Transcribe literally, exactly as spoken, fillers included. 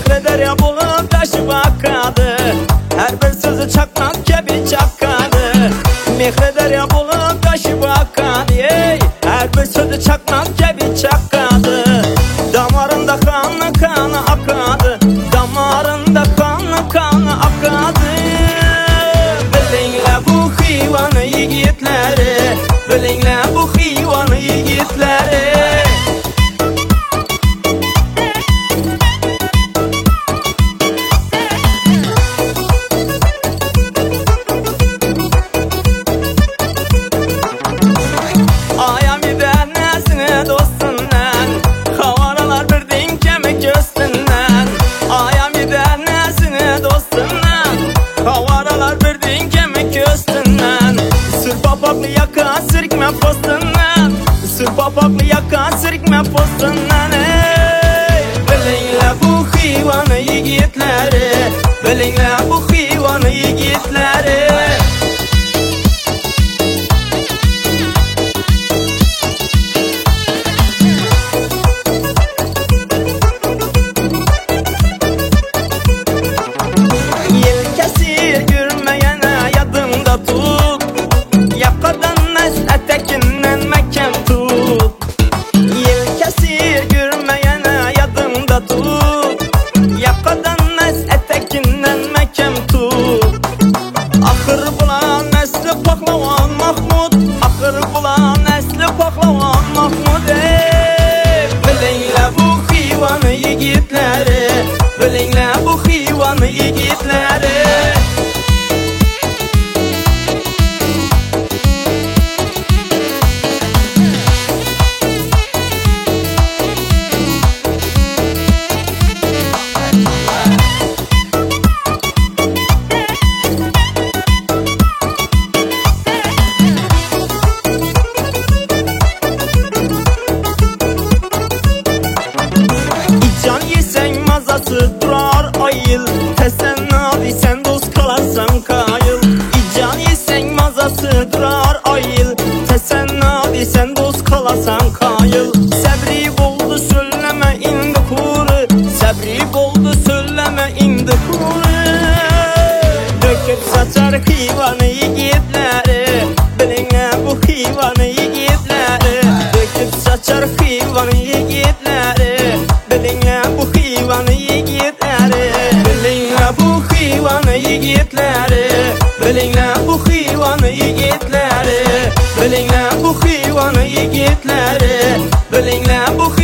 Mehre derya bulup taşıp akadı, her bir sözü çakmak gibi çakadı. Mehre derya bulup taşıp akadı, ey, her bir sözü çakmak gibi çakadı. Damarında kanı kanı akadı, damarında kanı kanı akadı. Bilinle bu hayvanı yigitleri, bilinle bu hayvanı yigitleri. Papaklı yaka sirkme postundan, sür papaklı yaka sirkme postundan, ey. Bilinle bu hayvanı yigitleri, bilinle bu hayvanı yigitleri. Yel kesir gülmeyene yadımda tut, etekinden mekan tut. Yel kesir gülmeyene yadımda tut, yakadanmaz etekinden mekan tut. Ahır bulan nesli pahlavan Mahmud, ahır bulan nesli pahlavan Mahmud, ey. Bilinle bu hayvanı yigitleri, bilinle bu hayvanı yigitleri. Durar ayıl, tesennavi sen dost kalarsan kayıl. İcan yesen mazası durar ayıl, tesennavi sen dost kalarsan kayıl. Səbri boldu söyleme indi kuru, səbri boldu söyleme indi kuru. Döküp saçar hayvanı yigitleri, bilinle bu hayvanı yigitleri. Döküp saçar hayvanı yigitleri, bilinle bu hayvanı yigitleri. Bilinle bu hayvanı yigitleri, bilinle bu hayvanı yigitleri. Bilinle bu hayvanı yigitleri, bilinle bu